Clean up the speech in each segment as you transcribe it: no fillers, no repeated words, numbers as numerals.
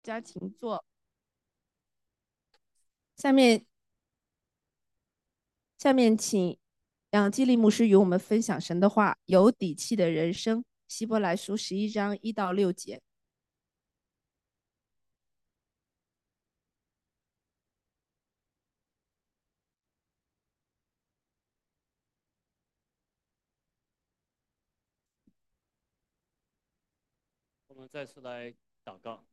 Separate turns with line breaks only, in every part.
家请坐。下面，下面请杨基利牧师与我们分享神的话，有底气的人生。希伯来书11章1到6节。
我们再次来祷告，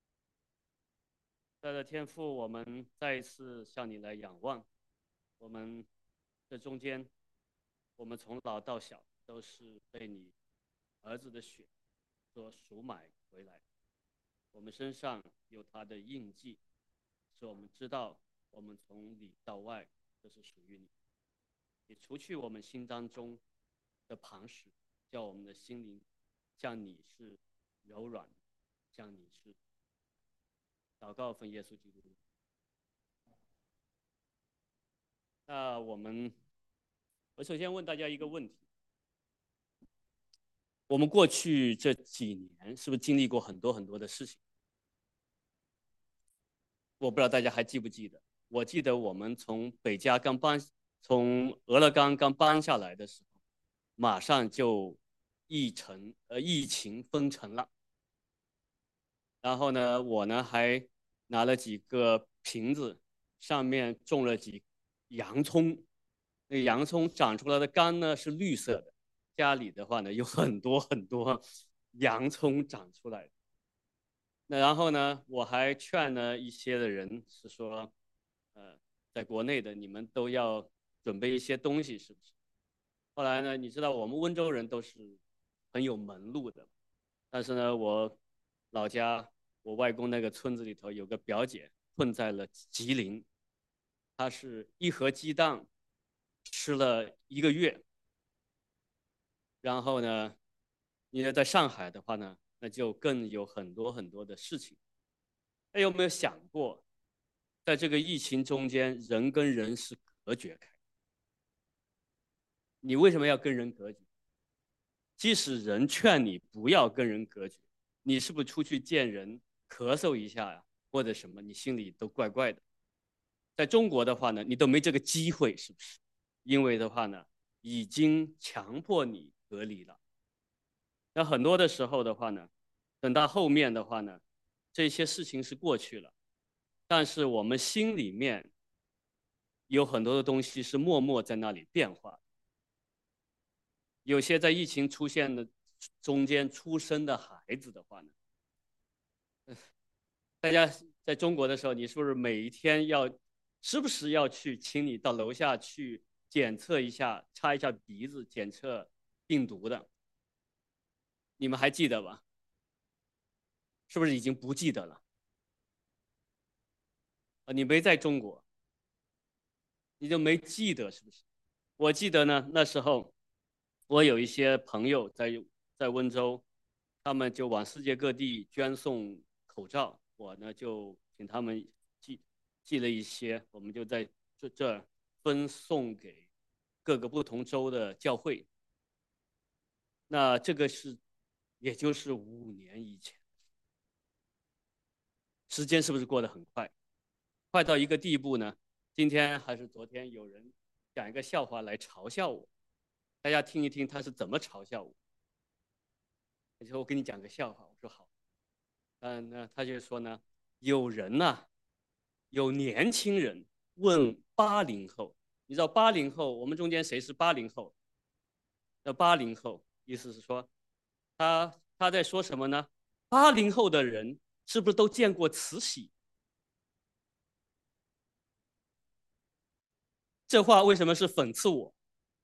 在的天父，我们再一次向你来仰望。我们这中间，我们从老到小都是被你儿子的血所赎买回来，我们身上有他的印记，使我们知道我们从里到外都是属于你。你除去我们心当中的磐石，叫我们的心灵像你是柔软的，像你是。祷告奉耶稣基督。那我首先问大家一个问题：我们过去这几年是不是经历过很多很多的事情？我不知道大家还记不记得？我记得我们从北加刚搬，从俄勒冈刚搬下来的时候，马上就疫情封城了。然后呢，我呢还拿了几个瓶子，上面种了几洋葱，那洋葱长出来的干呢是绿色的。家里的话呢有很多很多洋葱长出来。那然后呢，我还劝了一些的人是说，在国内的你们都要准备一些东西，是不是？后来呢，你知道我们温州人都是很有门路的，但是呢，我老家我外公那个村子里头有个表姐困在了吉林，她是一盒鸡蛋吃了1个月。然后呢，你在上海的话呢，那就更有很多很多的事情。那有没有想过，在这个疫情中间，人跟人是隔绝开？你为什么要跟人隔绝？即使人劝你不要跟人隔绝，你是不是出去见人咳嗽一下呀，或者什么，你心里都怪怪的？在中国的话呢，你都没这个机会，是不是？因为的话呢，已经强迫你隔离了。那很多的时候的话呢，等到后面的话呢，这些事情是过去了，但是我们心里面有很多的东西是默默在那里变化。有些在疫情出现的中间出生的孩子的话呢，大家在中国的时候，你是不是每一天要时不时要去，请你到楼下去检测一下，插一下鼻子检测病毒的？你们还记得吧？是不是已经不记得了？你没在中国，你就没记得是不是？我记得呢，那时候我有一些朋友在温州，他们就往世界各地捐送口罩，我呢就请他们寄了一些，我们就在这分送给各个不同州的教会。那这个也就是5年以前，时间是不是过得很快？快到一个地步呢？今天还是昨天，有人讲一个笑话来嘲笑我，大家听一听他是怎么嘲笑我。他说：“我给你讲个笑话。”我说：“好。”那他就说呢，有人呐、有年轻人问80后，你知道80后，我们中间谁是80后？那80后意思是说，他在说什么呢？80后的人是不是都见过慈禧？这话为什么是讽刺我？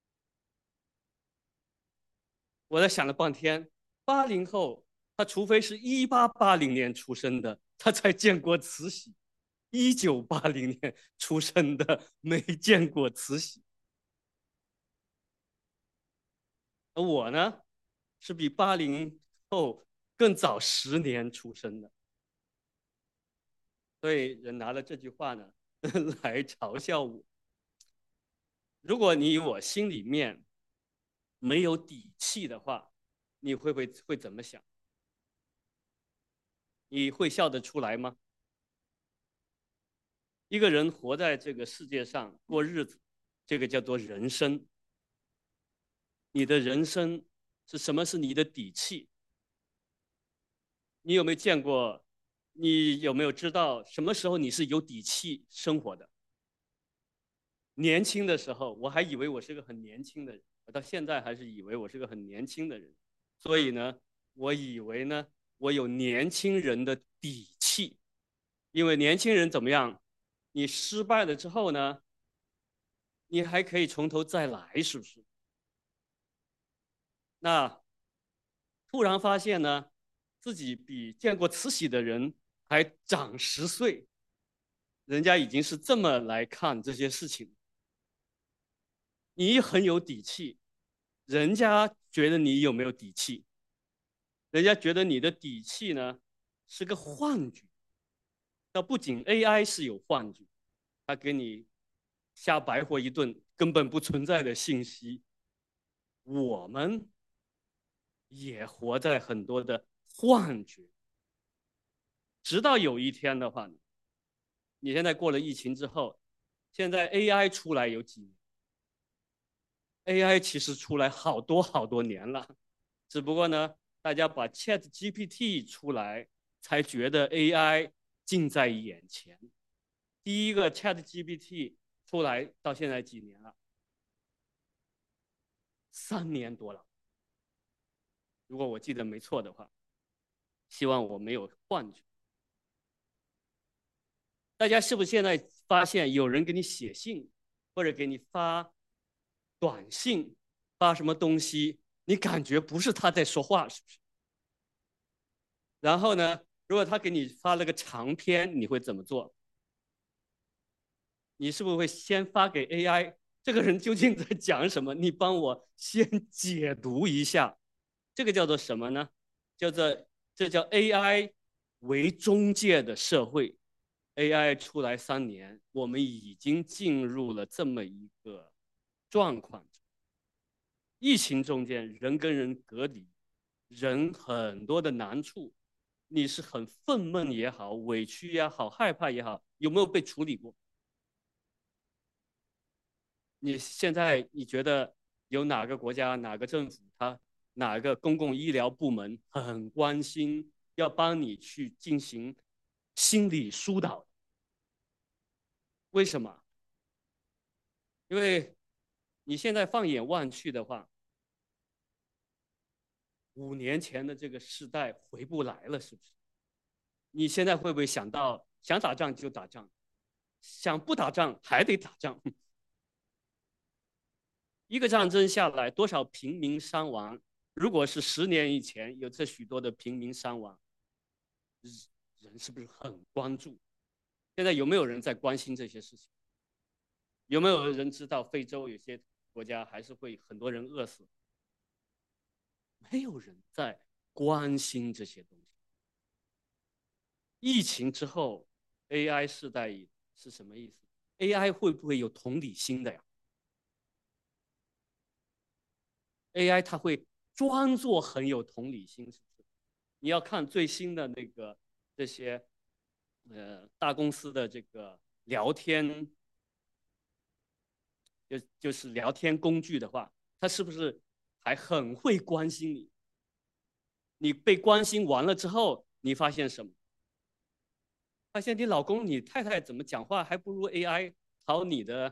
我在想了半天，80后他除非是1880年出生的，他才见过慈禧。1980年出生的没见过慈禧。而我呢，是比80后更早10年出生的，所以人拿了这句话呢来嘲笑我。如果你我心里面没有底气的话，你会怎么想？ 你会笑得出来吗？一个人活在这个世界上过日子，这个叫做人生。你的人生是什么？是你的底气。你有没有见过？你有没有知道什么时候你是有底气生活的？年轻的时候，我还以为我是个很年轻的人，我到现在还是以为我是个很年轻的人。所以呢，我以为呢，我有年轻人的底气，因为年轻人怎么样？你失败了之后呢，你还可以从头再来，是不是？那突然发现呢，自己比见过慈禧的人还长10岁，人家已经是这么来看这些事情。你很有底气，人家觉得你有没有底气？人家觉得你的底气呢是个幻觉。那不仅 AI 是有幻觉，它给你瞎白活一顿根本不存在的信息，我们也活在很多的幻觉。直到有一天的话呢，你现在过了疫情之后，现在 AI 出来有几年？AI 其实出来好多好多年了，只不过呢，大家把 ChatGPT 出来，才觉得 AI 近在眼前。第一个 ChatGPT 出来到现在几年了？3年多了，如果我记得没错的话，希望我没有幻觉。大家是不是现在发现有人给你写信，或者给你发短信，发什么东西，你感觉不是他在说话，是不是？然后呢，如果他给你发了个长篇，你会怎么做？你是不是会先发给 AI？这个人究竟在讲什么？你帮我先解读一下。这个叫做什么呢？这叫 AI 为中介的社会。AI 出来3年，我们已经进入了这么一个状况。疫情中间，人跟人隔离，人很多的难处，你是很愤懑也好，委屈也好，害怕也好，有没有被处理过？你现在你觉得有哪个国家、哪个政府，他哪个公共医疗部门很关心，要帮你去进行心理疏导？为什么？因为你现在放眼望去的话，5年前的这个时代回不来了，是不是？你现在会不会想到想打仗就打仗，想不打仗还得打仗？一个战争下来，多少平民伤亡？如果是10年以前有这许多的平民伤亡，人是不是很关注？现在有没有人在关心这些事情？有没有人知道非洲有些国家还是会很多人饿死？没有人在关心这些东西。疫情之后，AI 时代是什么意思？AI 会不会有同理心的呀？AI 它会装作很有同理心，是不是？你要看最新的那个这些大公司的这个聊天，就是聊天工具的话，它是不是还很会关心你？你被关心完了之后，你发现什么？发现你老公、你太太怎么讲话还不如 AI 讨你的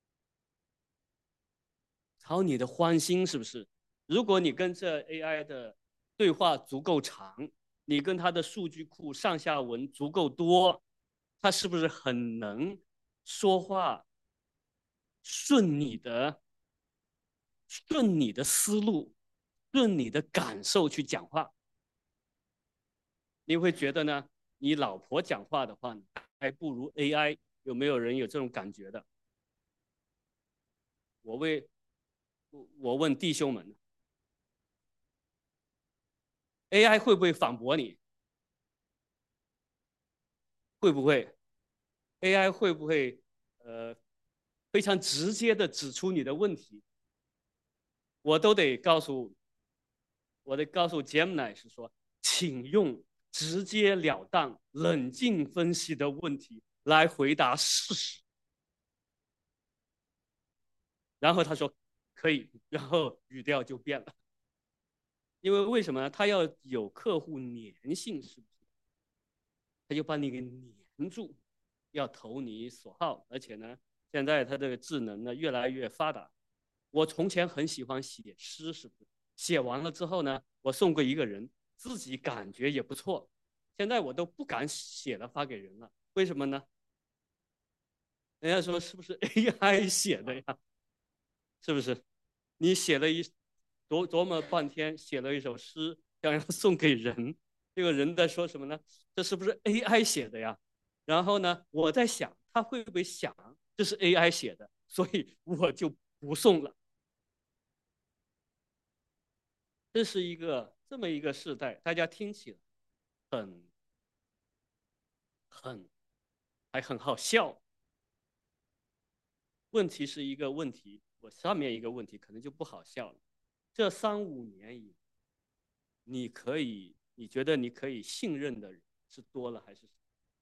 欢心，是不是？如果你跟这 AI 的对话足够长，你跟它的数据库上下文足够多，它是不是很能说话，顺你的思路，顺你的感受去讲话？你会觉得呢？你老婆讲话的话，还不如 AI。有没有人有这种感觉的？我为我问弟兄们，AI 会不会反驳你？会不会？AI 会不会非常直接的指出你的问题？我都得告诉 Gemini 是说，请用直截了当、冷静分析的问题来回答事实。然后他说可以，然后语调就变了，因为为什么呢？他要有客户粘性，是不是？他就把你给粘住，要投你所好。而且呢，现在他这个智能呢越来越发达。我从前很喜欢写诗，是不是？写完了之后呢，我送给一个人，自己感觉也不错。现在我都不敢写了发给人了，为什么呢？人家说是不是 AI 写的呀？是不是？你写了琢磨半天，写了一首诗，想要送给人，这个人在说什么呢？这是不是 AI 写的呀？然后呢，我在想他会不会想这是 AI 写的，所以我就不送了。这是这么一个时代，大家听起来很很还很好笑。问题是一个问题，我上面一个问题可能就不好笑了。这3、5年以你觉得你可以信任的人是多了还是少？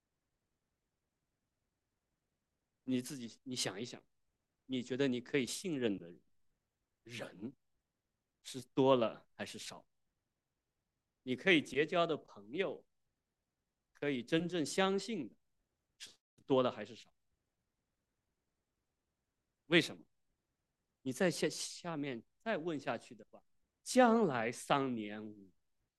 你自己你想一想，你觉得你可以信任的人是多了还是少？你可以结交的朋友，可以真正相信的是多了还是少？为什么？你在下面再问下去的话，将来3、5年，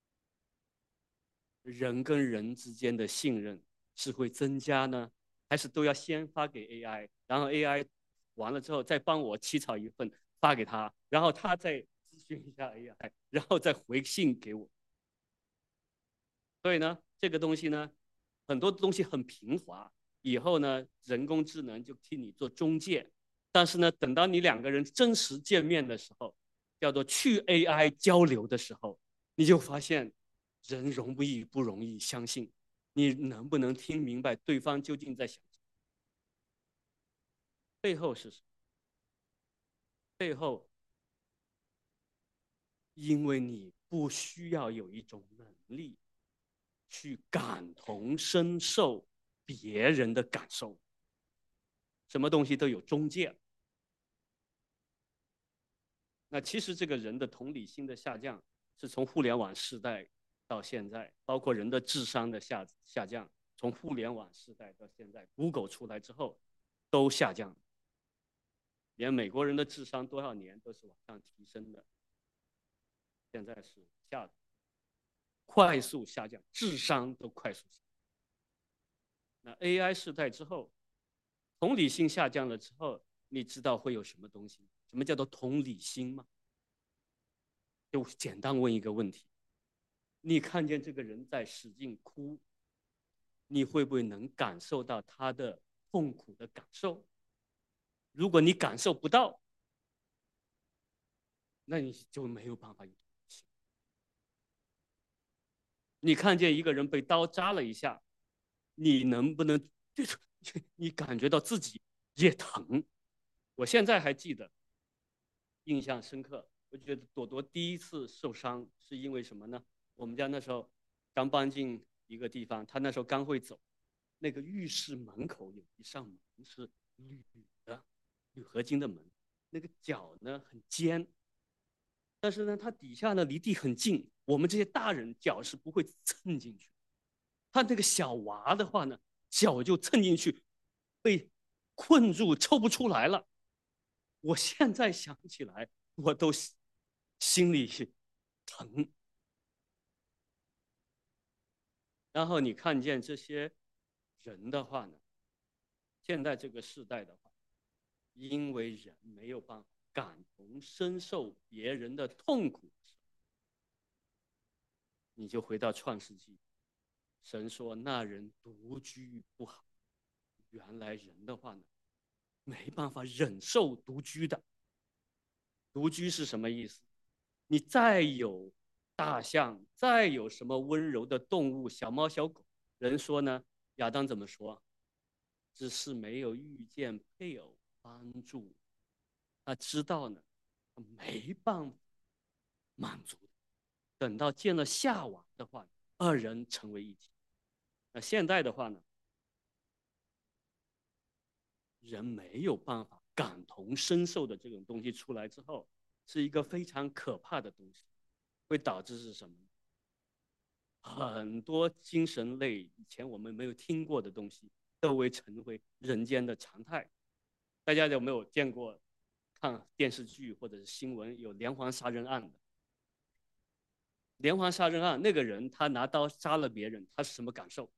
人跟人之间的信任是会增加呢，还是都要先发给 AI，然后 AI 完了之后再帮我起草一份发给他，然后他再咨询一下 AI，然后再回信给我。所以呢，这个东西呢，很多东西很平滑，以后呢，人工智能就替你做中介。但是呢，等到你两个人真实见面的时候，叫做去 AI 交流的时候，你就发现人不容易相信，你能不能听明白对方究竟在想什么？背后是什么？背后，因为你不需要有一种能力去感同身受别人的感受，什么东西都有中介。那其实这个人的同理心的下降，是从互联网时代到现在，包括人的智商的下降，从互联网时代到现在，Google 出来之后都下降，连美国人的智商多少年都是往上提升的，现在是快速下降，智商都快速下降。那 AI 时代之后，同理心下降了之后，你知道会有什么东西？什么叫做同理心吗？就简单问一个问题：你看见这个人在使劲哭，你会不会能感受到他的痛苦的感受？如果你感受不到，那你就没有办法有同理心。你看见一个人被刀扎了一下，你能不能你感觉到自己也疼？我现在还记得，印象深刻。我觉得朵朵第一次受伤是因为什么呢？我们家那时候刚搬进一个地方，他那时候刚会走，那个浴室门口有一扇门是铝合金的门，那个角呢很尖，但是呢它底下呢离地很近，我们这些大人脚是不会蹭进去。他那个小娃的话呢，脚就蹭进去，被困住抽不出来了。我现在想起来，我都心里疼。然后你看见这些人的话呢，现在这个时代的话，因为人没有办法感同身受别人的痛苦，你就回到创世纪，神说那人独居不好。原来人的话呢，没办法忍受独居的。独居是什么意思？你再有大象，再有什么温柔的动物，小猫小狗，人说呢，亚当怎么说？只是没有遇见配偶帮助，他知道呢，没办法满足。等到见了夏娃的话， 二人成为一体。那现在的话呢，人没有办法感同身受的这种东西出来之后，是一个非常可怕的东西，会导致是什么？很多精神类以前我们没有听过的东西，都会成为人间的常态。大家有没有见过看电视剧或者是新闻有连环杀人案的？连环杀人案，那个人他拿刀杀了别人，他是什么感受？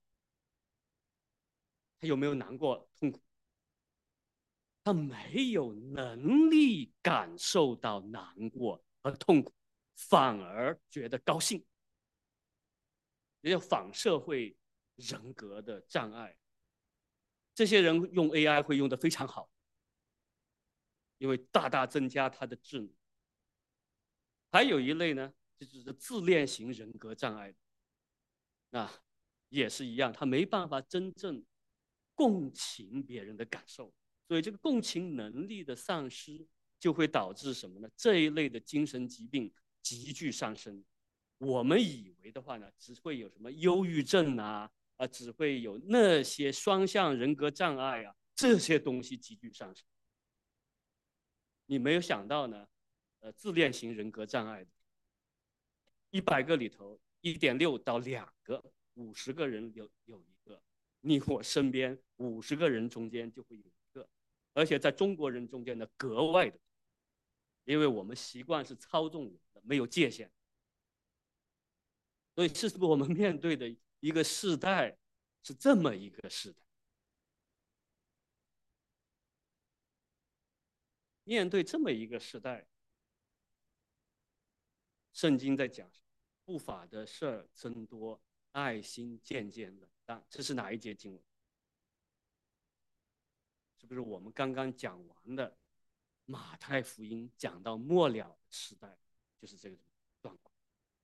他有没有难过、痛苦？他没有能力感受到难过和痛苦，反而觉得高兴，也叫反社会人格的障碍。这些人用 AI 会用得非常好，因为大大增加他的智能。还有一类呢，就是自恋型人格障碍，那也是一样，他没办法真正共情别人的感受，所以这个共情能力的丧失就会导致什么呢？这一类的精神疾病急剧上升。我们以为的话呢，只会有什么忧郁症只会有那些双向人格障碍这些东西急剧上升。你没有想到呢，自恋型人格障碍100个里头1.6到2个，50个人有一个，你我身边50个人中间就会有一个，而且在中国人中间呢格外的，因为我们习惯是操纵人的，没有界限，所以是不是我们面对的一个世代是这么一个世代？面对这么一个时代，圣经在讲不法的事儿增多，爱心渐渐冷淡，这是哪一节经文？是不是我们刚刚讲完的马太福音讲到末了时代，就是这个状况？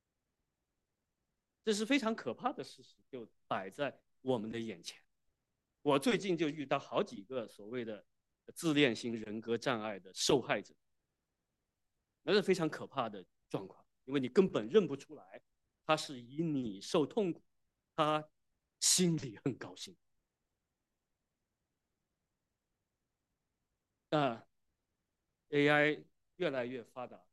这是非常可怕的事实，就摆在我们的眼前。我最近就遇到好几个所谓的自恋型人格障碍的受害者，那是非常可怕的状况，因为你根本认不出来，他是以你受痛苦，他心里很高兴。AI 越来越发达，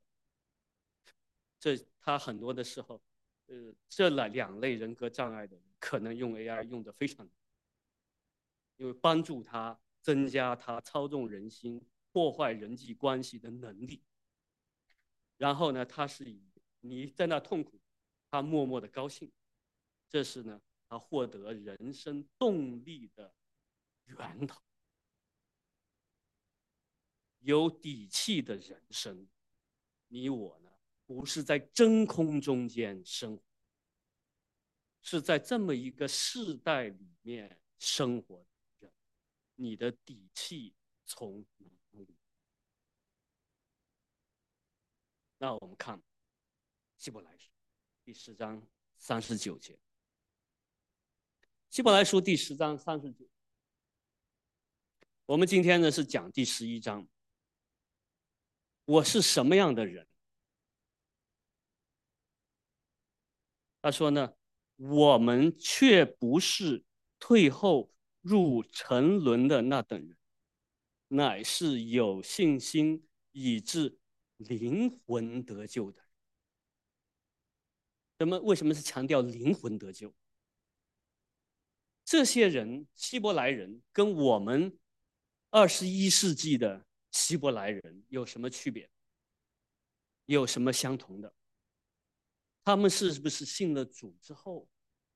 他很多的时候，这两类人格障碍的人可能用 AI 用的非常，因为帮助他增加他操纵人心、破坏人际关系的能力。然后呢，他是以你在那痛苦，他默默的高兴，这是呢他获得人生动力的源头。有底气的人生，你我呢不是在真空中间生活，是在这么一个世代里面生活的人，你的底气从哪里？那我们看希伯来书第10章39节。希伯来书第10章39，我们今天呢是讲第11章。我是什么样的人？他说呢，我们却不是退后入沉沦的那等人，乃是有信心以致灵魂得救的。为什么是强调灵魂得救？这些人，希伯来人，跟我们21世纪的希伯来人有什么区别？有什么相同的？他们是不是信了主之后，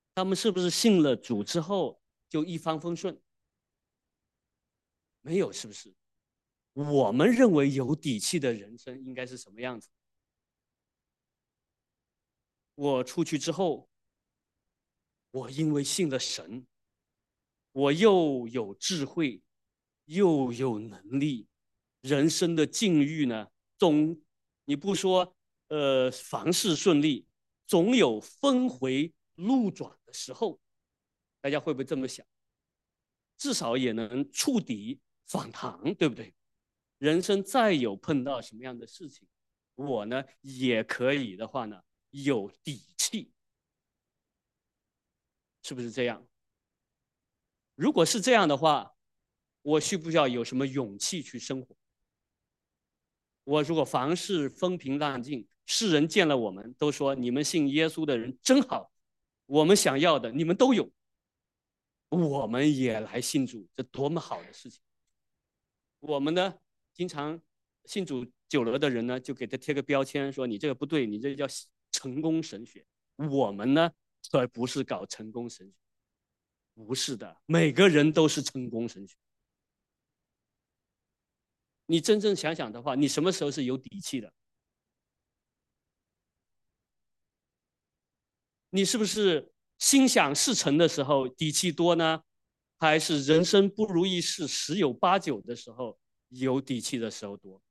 就一帆风顺？没有，是不是？我们认为有底气的人生应该是什么样子？我出去之后，我因为信了神，我又有智慧，又有能力，人生的境遇呢，你不说凡事顺利，总有峰回路转的时候。大家会不会这么想？至少也能触底反弹，对不对？人生再有碰到什么样的事情，我呢也可以的话呢，有底气是不是这样？如果是这样的话，我需不需要有什么勇气去生活？我如果凡事风平浪静，世人见了我们都说你们信耶稣的人真好，我们想要的你们都有，我们也来信主，这多么好的事情！我们呢，经常信主久了的人呢，就给他贴个标签，说你这个不对，你这叫成功神学。我们呢，可不是搞成功神学，不是的，每个人都是成功神学。你真正想想的话，你什么时候是有底气的？你是不是心想事成的时候底气多呢？还是人生不如意事十有八九的时候有底气的时候多？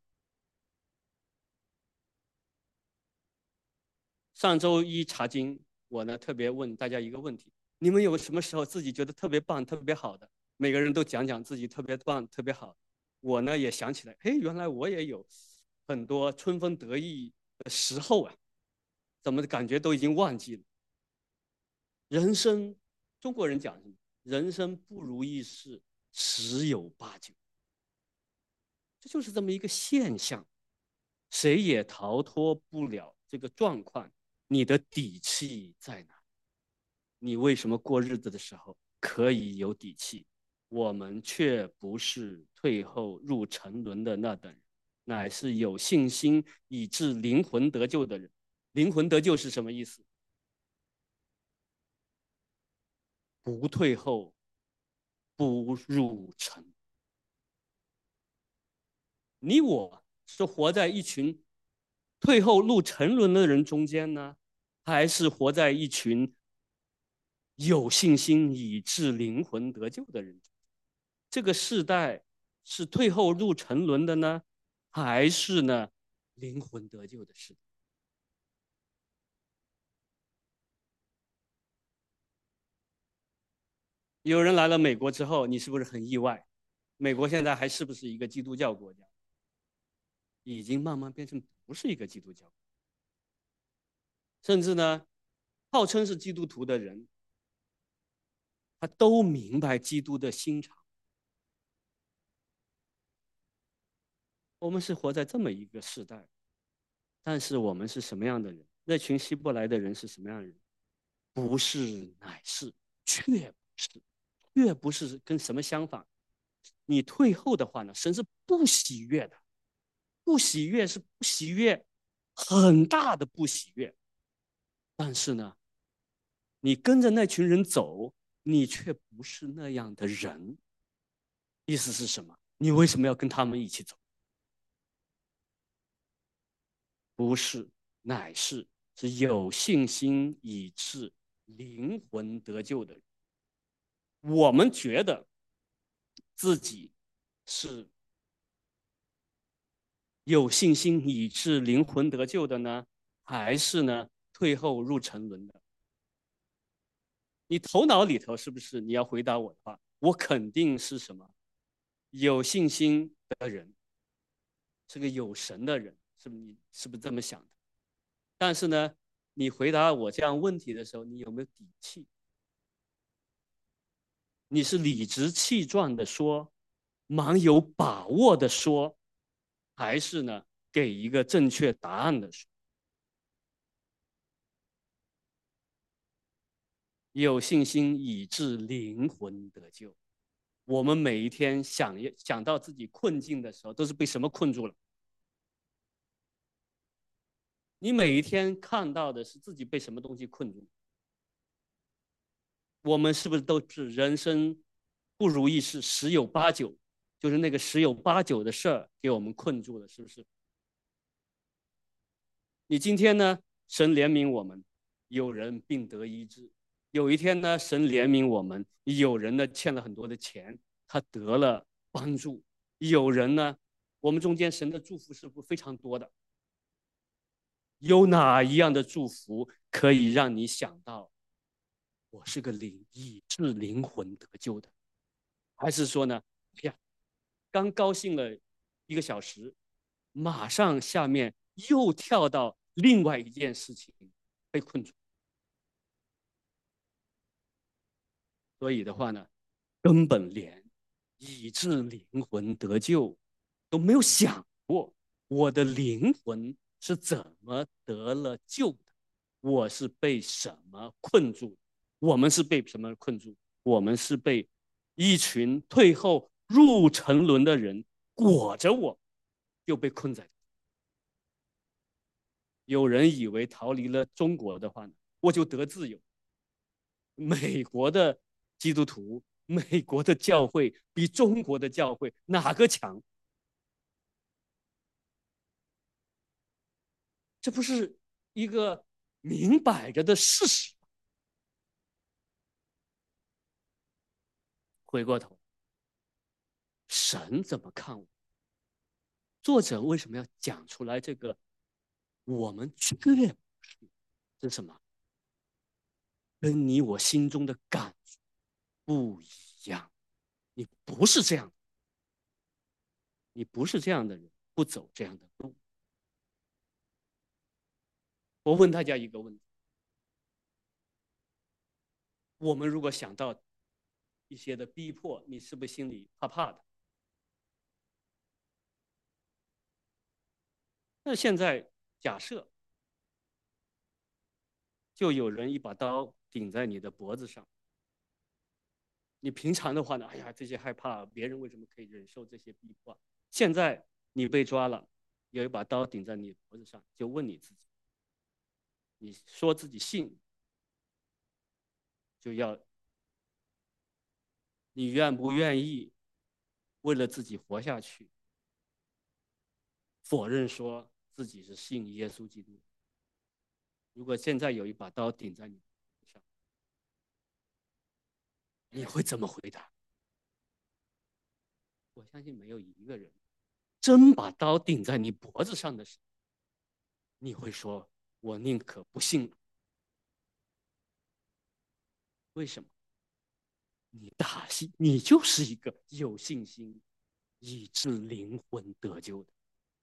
上周一查经，我呢特别问大家一个问题：你们有什么时候自己觉得特别棒、特别好的？每个人都讲讲自己特别棒、特别好。我呢也想起来，嘿，原来我也有很多春风得意的时候啊，怎么感觉都已经忘记了？人生，中国人讲什么？人生不如意事十有八九，这就是这么一个现象，谁也逃脱不了这个状况。你的底气在哪？你为什么过日子的时候可以有底气？我们却不是退后入沉沦的那等人，乃是有信心以致灵魂得救的人。灵魂得救是什么意思？不退后，不入沉。你我是活在一群退后入沉沦的人中间呢，还是活在一群有信心以致灵魂得救的人？这个世代是退后入沉沦的呢，还是呢灵魂得救的世代？有人来了美国之后，你是不是很意外？美国现在还是不是一个基督教国家？已经慢慢变成不是一个基督教，甚至呢，号称是基督徒的人，他都明白基督的心肠。我们是活在这么一个时代，但是我们是什么样的人？那群希伯来的人是什么样的人？不是，乃是，却不是，却不是跟什么相反？你退后的话呢，神是不喜悦的，不喜悦是不喜悦，很大的不喜悦。但是呢，你跟着那群人走，你却不是那样的人。意思是什么？你为什么要跟他们一起走？不是，乃是有信心以致灵魂得救的人。我们觉得自己是有信心以致灵魂得救的呢，还是呢退后入沉沦的？你头脑里头是不是你要回答我的话？我肯定是什么？有信心的人，是个有神的人，是不是？你是不是这么想的？但是呢，你回答我这样问题的时候，你有没有底气？你是理直气壮的说，蛮有把握的说，还是呢给一个正确答案的说？有信心以致灵魂得救。我们每一天想到自己困境的时候，都是被什么困住了？你每一天看到的是自己被什么东西困住？我们是不是都是人生不如意事十有八九，就是那个十有八九的事儿给我们困住了，是不是？你今天呢，神怜悯我们，有人病得医治；有一天呢，神怜悯我们，有人呢欠了很多的钱，他得了帮助；有人呢，我们中间神的祝福是不是非常多的？有哪一样的祝福可以让你想到我是个以致灵魂得救的？还是说呢，哎呀，刚高兴了1个小时，马上下面又跳到另外一件事情，被困住？ 所以的话呢，根本连以致灵魂得救都没有想过，我的灵魂是怎么得了救的？我是被什么困住？我们是被什么困住？我们是被一群退后入沉沦的人裹着我，就被困在。有人以为逃离了中国的话呢，我就得自由。美国的基督徒，美国的教会比中国的教会哪个强？这不是一个明摆着的事实。回过头，神怎么看我？作者为什么要讲出来这个？我们确是什么？跟你我心中的感觉不一样。你不是这样，你不是这样的人，不走这样的路。我问大家一个问题：我们如果想到一些的逼迫，你是不是心里怕怕的？那现在假设就有人一把刀顶在你的脖子上，你平常的话呢，哎呀，这些害怕，别人为什么可以忍受这些逼迫？现在你被抓了，有一把刀顶在你脖子上，就问你自己，你说自己信，就要你愿不愿意为了自己活下去，否认说自己是信耶稣基督？如果现在有一把刀顶在你脖子上，你会怎么回答？我相信没有一个人真把刀顶在你脖子上的时候，你会说：“我宁可不信了。”为什么？你大信，你就是一个有信心以致灵魂得救的。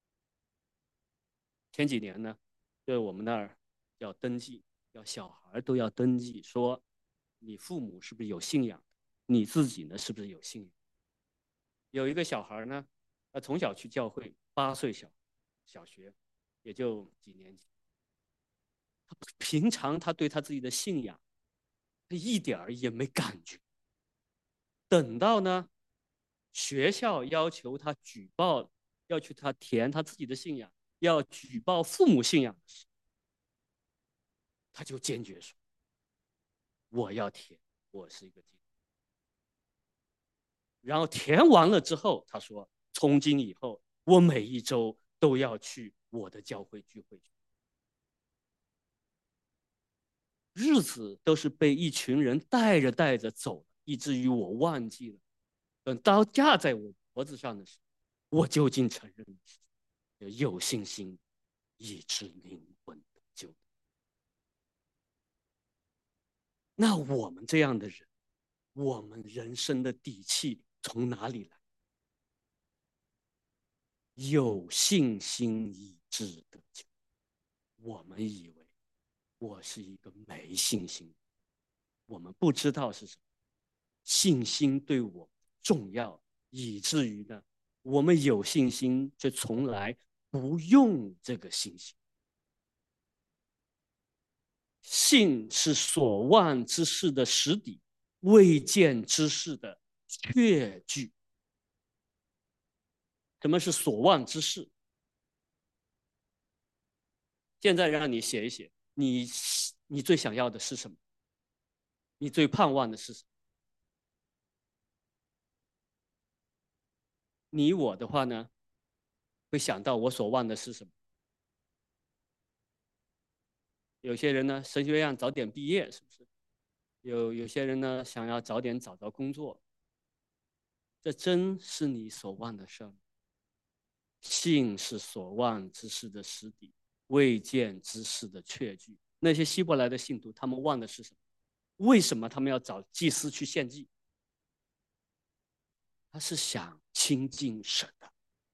前几年呢，在我们那儿要登记，要小孩都要登记，说你父母是不是有信仰，你自己呢是不是有信仰？有一个小孩呢，他从小去教会，8岁小学，也就几年级。他平常他对他自己的信仰，他一点儿也没感觉。等到呢，学校要求他举报，要求他填他自己的信仰，要举报父母信仰的时候，他就坚决说：“我要填，我是一个基督徒。”然后填完了之后，他说：“从今以后，我每一周都要去我的教会聚会去。”日子都是被一群人带着带着走了，以至于我忘记了。等刀架在我脖子上的时候，我究竟承认有信心以致灵魂得救。那我们这样的人，我们人生的底气从哪里来？有信心以致得救。我们以为我是一个没信心，我们不知道是什么。信心对我重要，以至于呢，我们有信心，却从来不用这个信心。信是所望之事的实底，未见之事的确据。什么是所望之事？现在让你写一写，你最想要的是什么？你最盼望的是什么？你我的话呢，会想到我所望的是什么？有些人呢，神学院早点毕业，是不是？有些人呢，想要早点找到工作。这真是你所望的事儿吗？信是所望之事的实底，未见之事的确据。那些希伯来的信徒，他们望的是什么？为什么他们要找祭司去献祭？他是想亲近神的。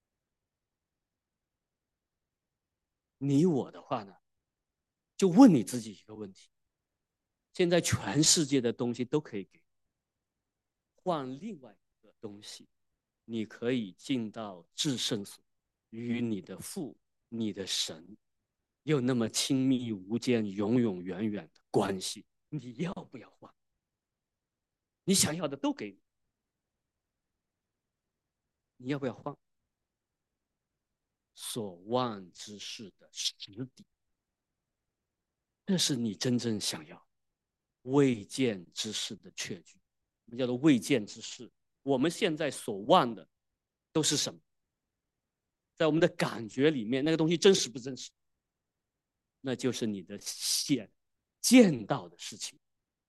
你我的话呢，就问你自己一个问题：现在全世界的东西都可以给， 换另外一个东西，你可以进到至圣所，与你的父、你的神有那么亲密无间、永永远远的关系。你要不要换？你想要的都给你，你要不要换？所望之事的实底，这是你真正想要未见之事的确据。什么叫做未见之事？我们现在所望的都是什么？在我们的感觉里面，那个东西真实不真实？那就是你的见到的事情。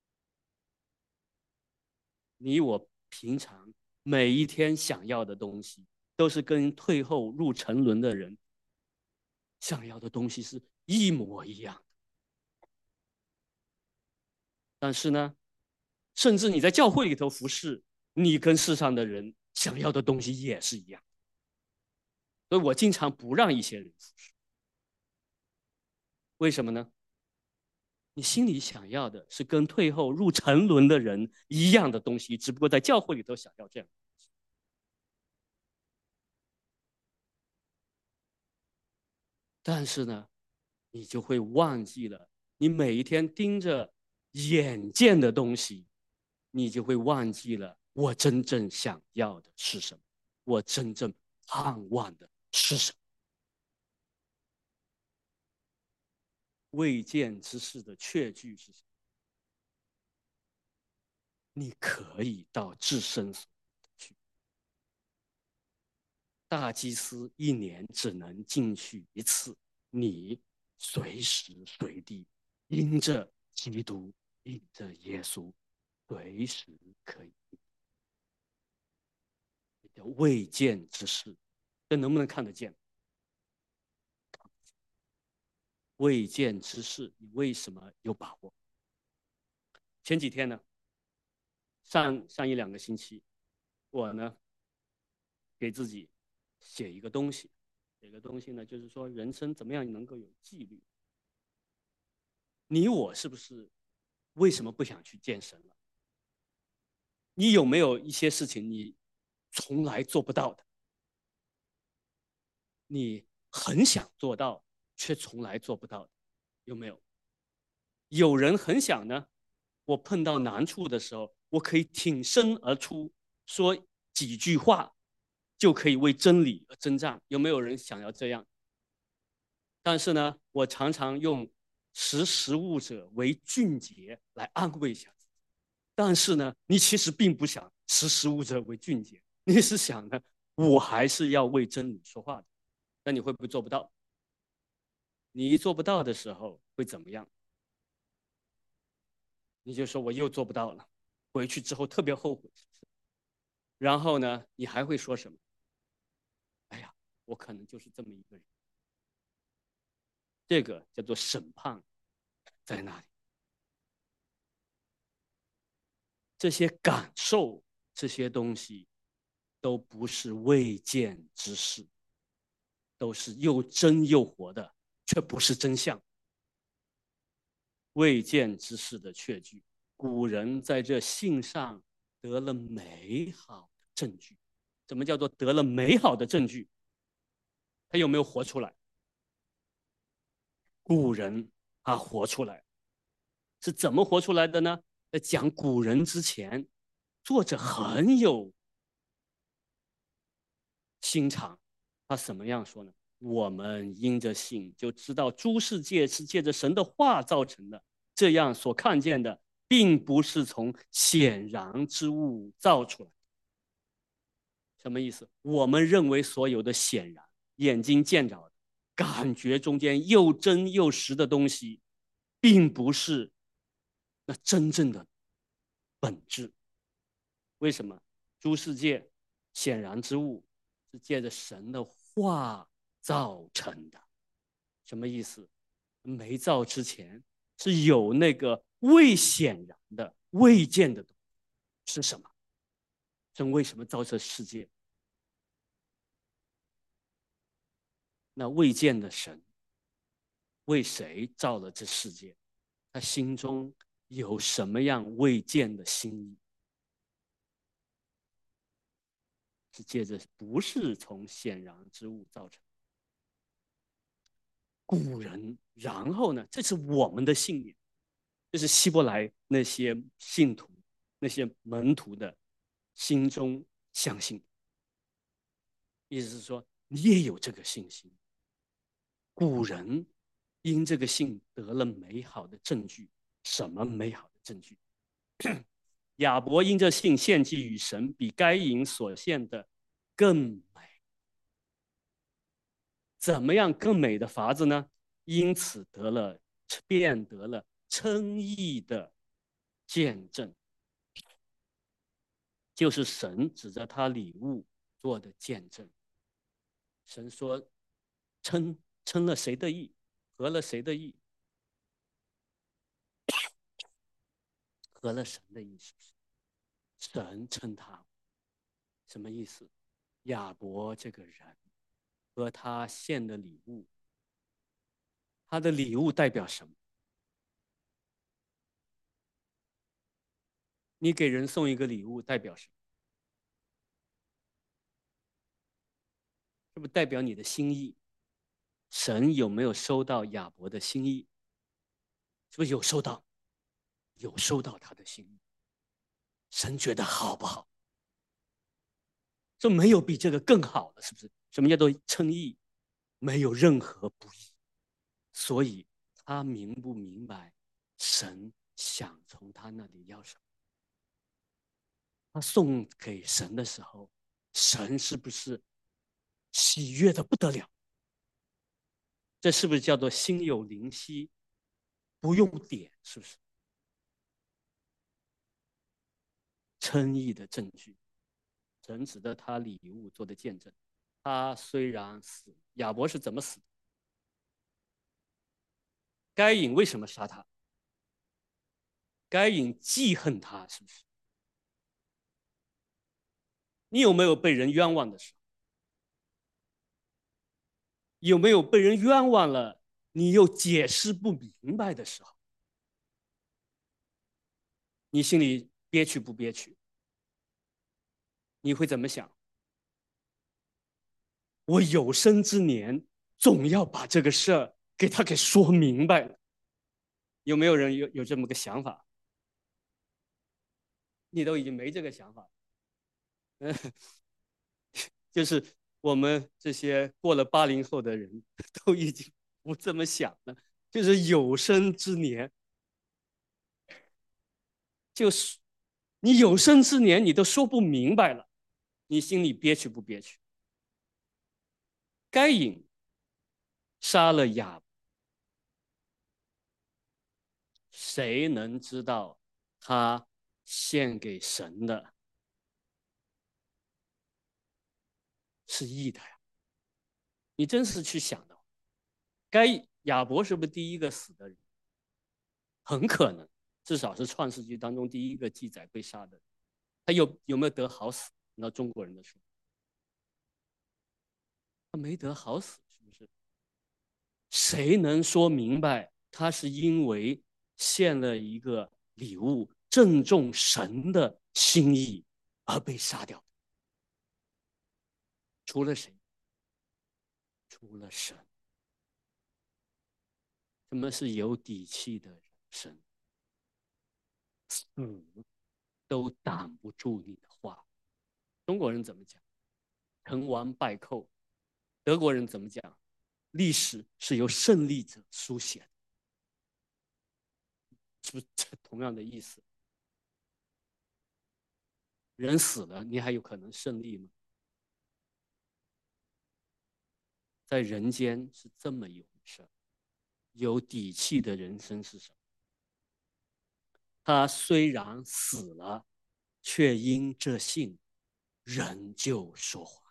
你我平常每一天想要的东西，都是跟退后入沉沦的人想要的东西是一模一样的。但是呢，甚至你在教会里头服侍，你跟世上的人想要的东西也是一样。所以我经常不让一些人服侍，为什么呢？你心里想要的是跟退后入沉沦的人一样的东西，只不过在教会里头想要这样。但是呢，你就会忘记了，你每一天盯着眼见的东西，你就会忘记了我真正想要的是什么，我真正盼望的是什么。未见之事的确据是什么？你可以到至圣所去。大祭司一年只能进去一次，你随时随地因着基督，因着耶稣，随时可以。叫未见之事，这能不能看得见？未见之事，你为什么有把握？前几天呢，上一两个星期，我呢给自己写一个东西，写个东西呢，就是说人生怎么样能够有纪律？你我是不是为什么不想去健身了？你有没有一些事情你从来做不到的？你很想做到，却从来做不到的，有没有？有人很想呢，我碰到难处的时候，我可以挺身而出，说几句话，就可以为真理而征战。有没有人想要这样？但是呢，我常常用识物者为俊杰来安慰一下自己。但是呢，你其实并不想识物者为俊杰，你是想呢，我还是要为真理说话的。那你会不会做不到？你一做不到的时候会怎么样？你就说我又做不到了，回去之后特别后悔。然后呢，你还会说什么？哎呀，我可能就是这么一个人。这个叫做审判在那里。这些感受，这些东西，都不是未见之事，都是又真又活的，却不是真相。未见之事的确据，古人在这信上得了美好的证据。怎么叫做得了美好的证据？他有没有活出来？古人他活出来，是怎么活出来的呢？在讲古人之前，作者很有心肠。他怎么样说呢？我们因着信就知道诸世界是借着神的话造成的，这样所看见的并不是从显然之物造出来。什么意思？我们认为所有的显然，眼睛见着的，感觉中间又真又实的东西，并不是那真正的本质。为什么？诸世界显然之物是借着神的话造成的。什么意思？没造之前是有那个未显然的、未见的东西，是什么？神为什么造这世界？那未见的神为谁造了这世界？他心中有什么样未见的心意？ 是借着不是从显然之物造成。古人，然后呢，这是我们的信念，这是希伯来那些信徒、那些门徒的心中相信。意思是说，你也有这个信心。古人因这个信得了美好的证据。什么美好的证据？亚伯因这信献祭与神，比该隐所献的更美。怎么样更美的法子呢？因此便得了称义的见证，就是神指着他礼物做的见证。神说称了谁的义，合了谁的义，合了神的意，是不是？神称他，什么意思？亚伯这个人和他献的礼物，他的礼物代表什么？你给人送一个礼物代表什么？是不是代表你的心意？神有没有收到亚伯的心意？是不是有收到？有收到他的心意。神觉得好不好？这没有比这个更好的，是不是？什么叫做称义？没有任何不义。所以他明不明白神想从他那里要什么？他送给神的时候，神是不是喜悦的不得了？这是不是叫做心有灵犀，不用点？是不是称义的证据？神指着他礼物做的见证。他虽然死，亚伯是怎么死的？该隐为什么杀他？该隐记恨他，是不是？你有没有被人冤枉的时候？有没有被人冤枉了，你又解释不明白的时候？你心里憋屈不憋屈？你会怎么想？我有生之年总要把这个事儿给他给说明白了。有没有人有这么个想法？你都已经没这个想法了。就是我们这些过了80后的人都已经不这么想了。就是有生之年，就是你有生之年你都说不明白了，你心里憋屈不憋屈？该隐杀了亚伯，谁能知道他献给神的是义的呀？你真是去想的。亚伯是不是第一个死的人？很可能，至少是创世纪当中第一个记载被杀的人。他有没有得好死？那中国人的说，他没得好死，是不是？谁能说明白他是因为献了一个礼物，正中神的心意而被杀掉的？除了谁？除了神。什么是有底气的人生？死都挡不住你的话。中国人怎么讲？成王败寇。德国人怎么讲？历史是由胜利者书写的。是不是同样的意思？人死了，你还有可能胜利吗？在人间是这么一回事。有底气的人生是什么？他虽然死了，却因这信仍旧说话。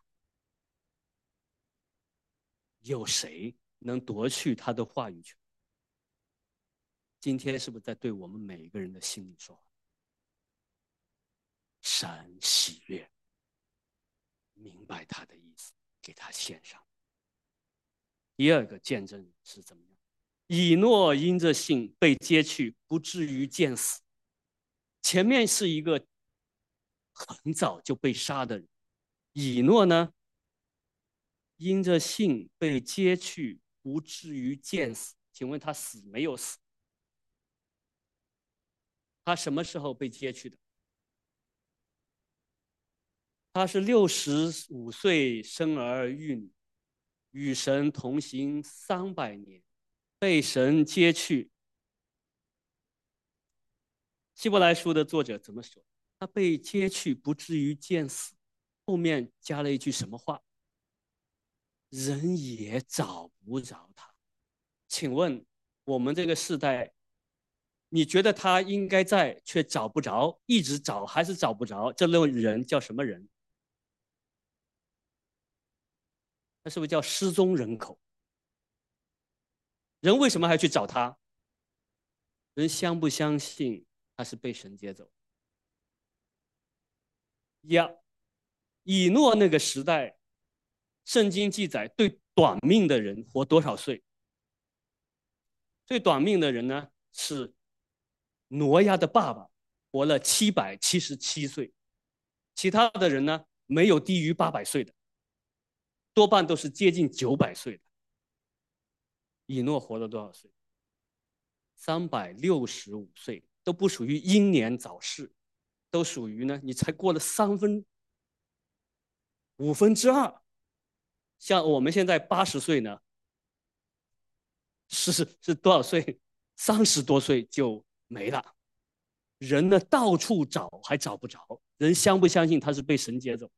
有谁能夺去他的话语权？今天是不是在对我们每一个人的心里说话？神喜悦，明白他的意思，给他献上。第二个见证是怎么样？以诺因着信被接去，不至于见死。前面是一个很早就被杀的人， 以诺呢，因着信被接去，不至于见死。请问他死没有死？他什么时候被接去的？他是65岁生儿育女，与神同行300年，被神接去。希伯来书的作者怎么说？他被接去，不至于见死。后面加了一句什么话？人也找不着他。请问我们这个时代，你觉得他应该在，却找不着，一直找还是找不着？这类人叫什么人？那是不是叫失踪人口？人为什么还去找他？人相不相信他是被神接走？呀，以诺那个时代，圣经记载对短命的人活多少岁？最短命的人呢是挪亚的爸爸，活了777岁，其他的人呢没有低于800岁的，多半都是接近900岁的。以诺活了多少岁？365岁，都不属于英年早逝，都属于呢你才过了2/5。像我们现在80岁呢，是多少岁？30多岁就没了。人呢到处找还找不着，人相不相信他是被神接走？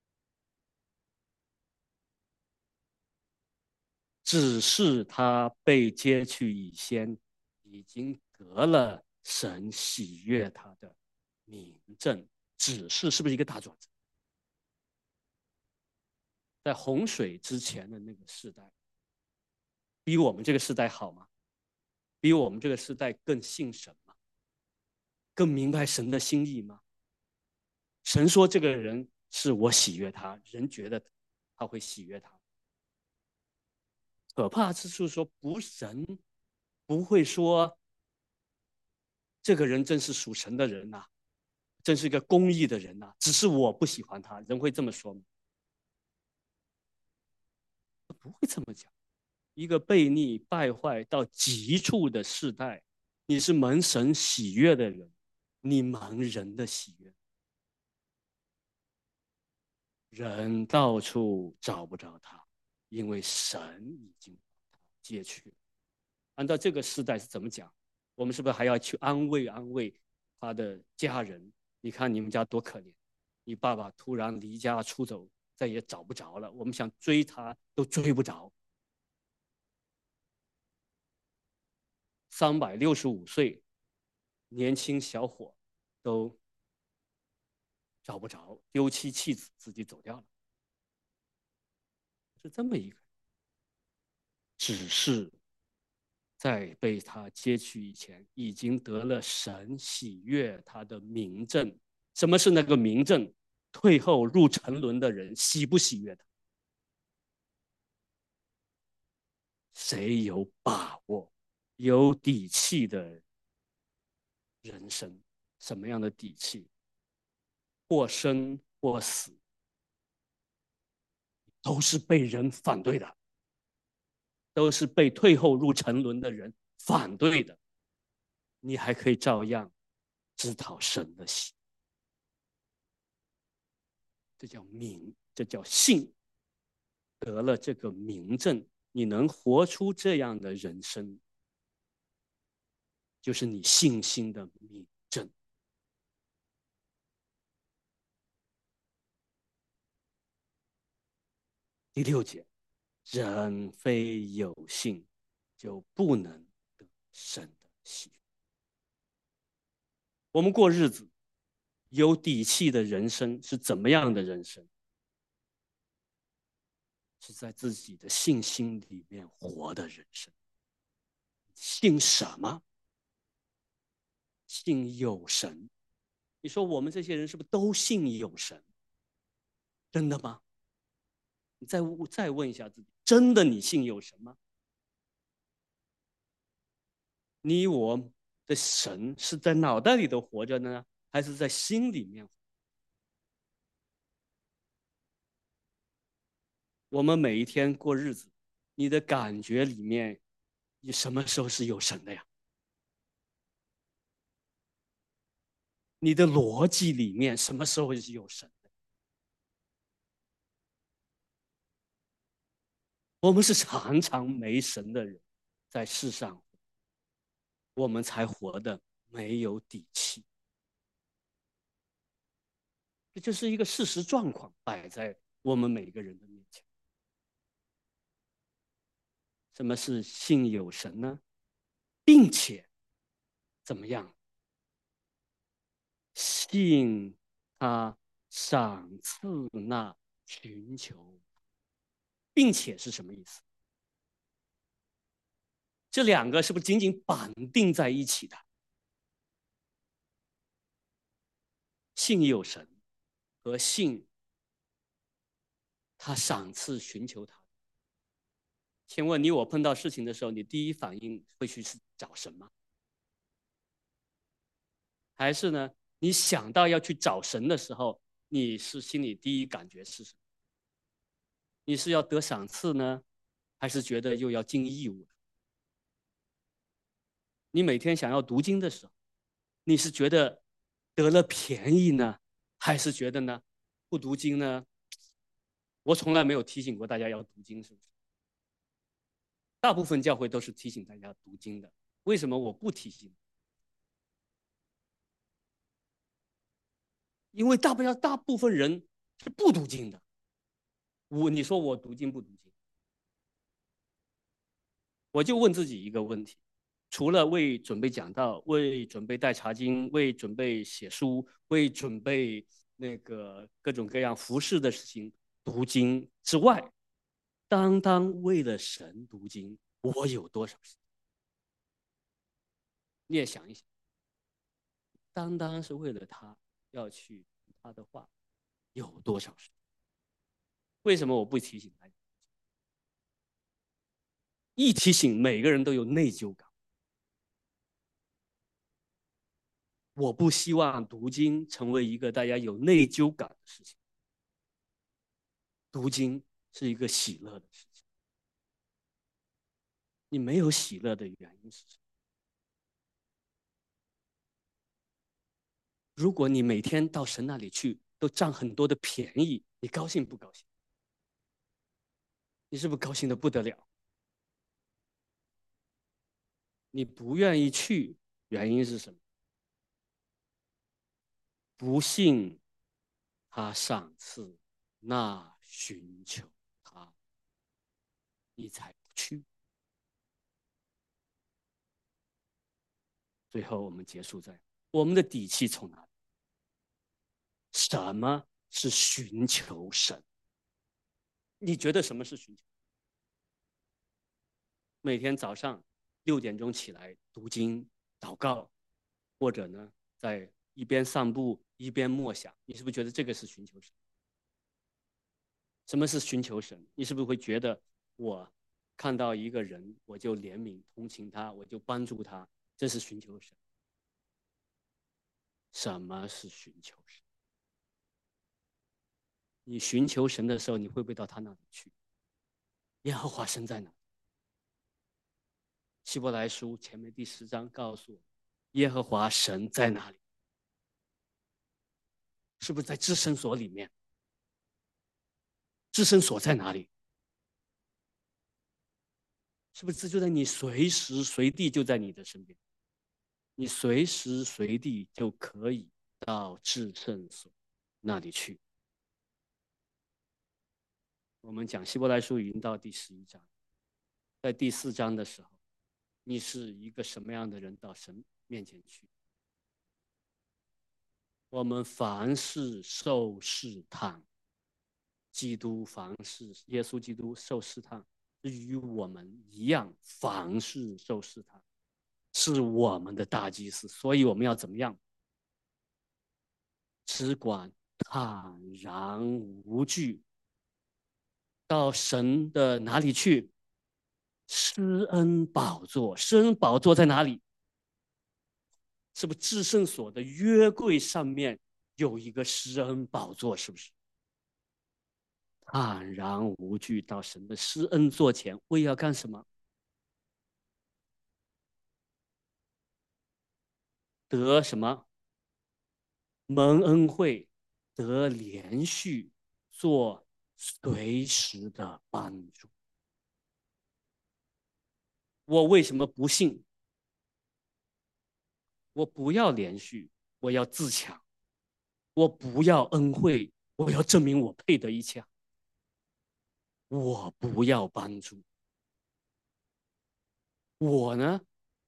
只是他被接去以前，已经得了神喜悦他的明证。只是不是一个大转折？在洪水之前的那个时代，比我们这个时代好吗？比我们这个时代更信神吗？更明白神的心意吗？神说这个人是我喜悦他，人觉得他会喜悦他。可怕之处说不，神不会说这个人真是属神的人呐、真是一个公义的人呐、只是我不喜欢他。人会这么说吗？不会这么讲。一个悖逆败坏到极处的世代，你是蒙神喜悦的人，你蒙人的喜悦，人到处找不着他，因为神已经把他接去了。按照这个时代是怎么讲？我们是不是还要去安慰安慰他的家人？你看你们家多可怜，你爸爸突然离家出走，再也找不着了，我们想追他都追不着。365岁，年轻小伙都找不着，丢妻弃子，自己走掉了，是这么一个。只是在被他接去以前，已经得了神喜悦他的明证。什么是那个明证？退后入沉沦的人喜不喜悦他？谁有把握、有底气的人生？什么样的底气？或生或死，都是被人反对的，都是被退后入沉沦的人反对的。你还可以照样知道神的喜，这叫明，这叫信。得了这个明证，你能活出这样的人生，就是你信心的明证。第6节，人非有信，就不能得神的喜悦。我们过日子有底气的人生是怎么样的人生？是在自己的信心里面活的人生。信什么？信有神。你说我们这些人是不是都信有神？真的吗？你再问一下自己，真的你信有神吗？你我的神是在脑袋里头活着呢，还是在心里面？ 我们每一天过日子，你的感觉里面，你什么时候是有神的呀？你的逻辑里面什么时候是有神的？我们是常常没神的人，在世上，我们才活得没有底气。这就是一个事实状况摆在我们每个人的面前。什么是信有神呢？并且怎么样？信他赏赐那寻求，并且是什么意思？这两个是不是紧紧绑定在一起的？信有神和信他赏赐寻求他。请问你我碰到事情的时候，你第一反应会去是找神吗？还是呢？你想到要去找神的时候，你是心里第一感觉是什么？你是要得赏赐呢，还是觉得又要尽义务？你每天想要读经的时候，你是觉得得了便宜呢，还是觉得呢不读经呢？我从来没有提醒过大家要读经，是不是？大部分教会都是提醒大家读经的，为什么我不提醒？因为大部分人是不读经的。你说我读经不读经？我就问自己一个问题：除了为准备讲道、为准备带查经、为准备写书、为准备那个各种各样服饰的事情读经之外，当为了神读经，我有多少时间？你也想一想，当是为了他要去他的话，有多少时间？为什么我不提醒大家？一提醒，每个人都有内疚感。我不希望读经成为一个大家有内疚感的事情。读经是一个喜乐的事情。你没有喜乐的原因是什么？如果你每天到神那里去都占很多的便宜，你高兴不高兴？你是不是高兴的不得了？你不愿意去，原因是什么？不信他赏赐，那寻求他，你才不去。最后我们结束在我们的底气从哪里？什么是寻求神？你觉得什么是寻求？每天早上6点钟起来读经、祷告，或者呢，在一边散步一边默想，你是不是觉得这个是寻求神？什么是寻求神？你是不是会觉得我看到一个人，我就怜悯、同情他，我就帮助他，这是寻求神？什么是寻求神？你寻求神的时候，你会不会到他那里去？耶和华神在哪？希伯来书前面第10章告诉我，耶和华神在哪里？是不是在至圣所里面？至圣所在哪里？是不是就在你随时随地就在你的身边？你随时随地就可以到至圣所那里去。我们讲希伯来书已经到第11章，在第4章的时候，你是一个什么样的人到神面前去？我们凡事受试探，基督凡事耶稣基督受试探，与我们一样，凡事受试探，是我们的大祭司，所以我们要怎么样？只管坦然无惧，到神的哪里去？施恩宝座，施恩宝座在哪里？是不是至圣所的约柜上面有一个施恩宝座？是不是？ 坦然无惧到神的施恩座前，为要干什么？得什么？蒙恩惠，得连续做随时的帮助。我为什么不信？我不要连续，我要自强；我不要恩惠，我要证明我配得一切；我不要帮助，我呢？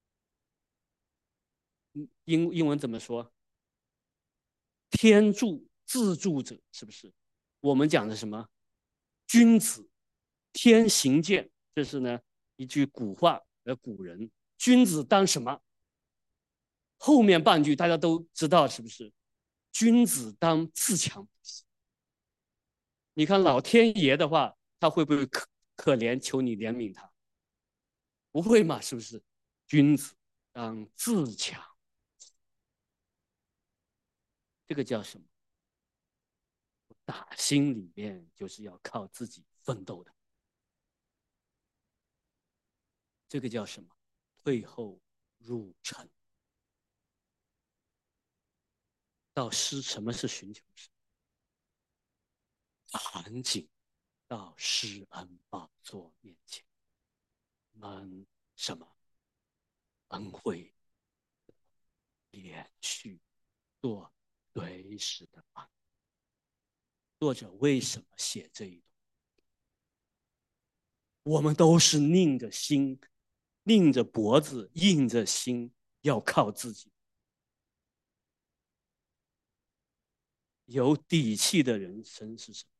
英文怎么说？天助自助者，是不是？我们讲的什么？君子天行健，这是呢一句古话，古人。君子当什么？后面半句大家都知道，是不是？君子当自强。你看老天爷的话，他会不会可怜求你怜悯他？不会嘛，是不是？君子当自强，这个叫什么？打心里面就是要靠自己奋斗的，这个叫什么？退后入尘。什么是寻求神？赶紧到施恩宝座面前，蒙什么恩惠，连续做随时的帮。作者为什么写这一段？我们都是拧着心、拧着脖子、硬着心，要靠自己。有底气的人生是什么？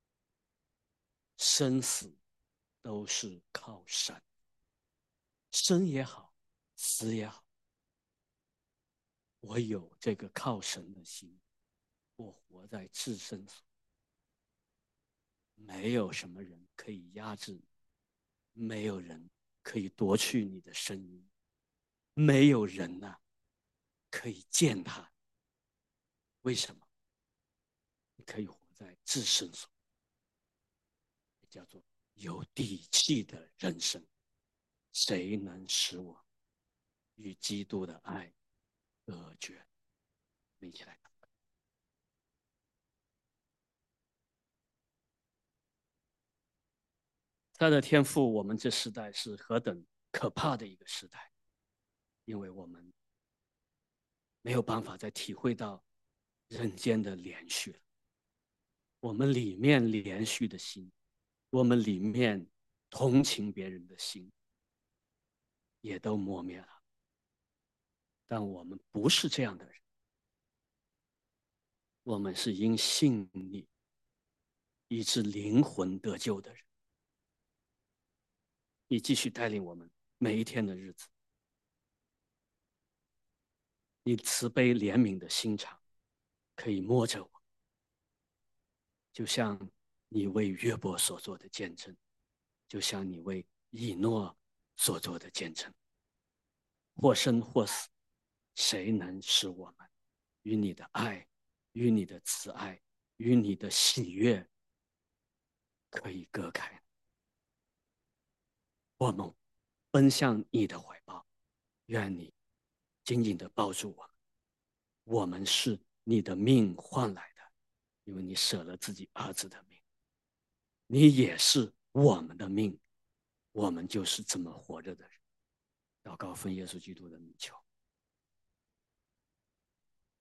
生死都是靠神，生也好，死也好，我有这个靠神的心，我活在至圣所，没有什么人可以压制你，没有人可以夺去你的声音，没有人呢、可以践踏。为什么？你可以活在至圣所，叫做有底气的人生。谁能使我与基督的爱隔绝？我们一起来看。他的天赋，我们这时代是何等可怕的一个时代，因为我们没有办法再体会到人间的连续了。我们里面连续的心，我们里面同情别人的心，也都磨灭了。但我们不是这样的人，我们是因信你，以致灵魂得救的人。你继续带领我们每一天的日子，你慈悲怜悯的心肠可以摸着我，就像你为约伯所做的见证，就像你为以诺所做的见证。或生或死，谁能使我们与你的爱、与你的慈爱、与你的喜悦可以隔开？我们奔向你的怀抱，愿你紧紧地抱住我们。我们是你的命换来的，因为你舍了自己儿子的命，你也是我们的命，我们就是这么活着的人。祷告奉耶稣基督的名求。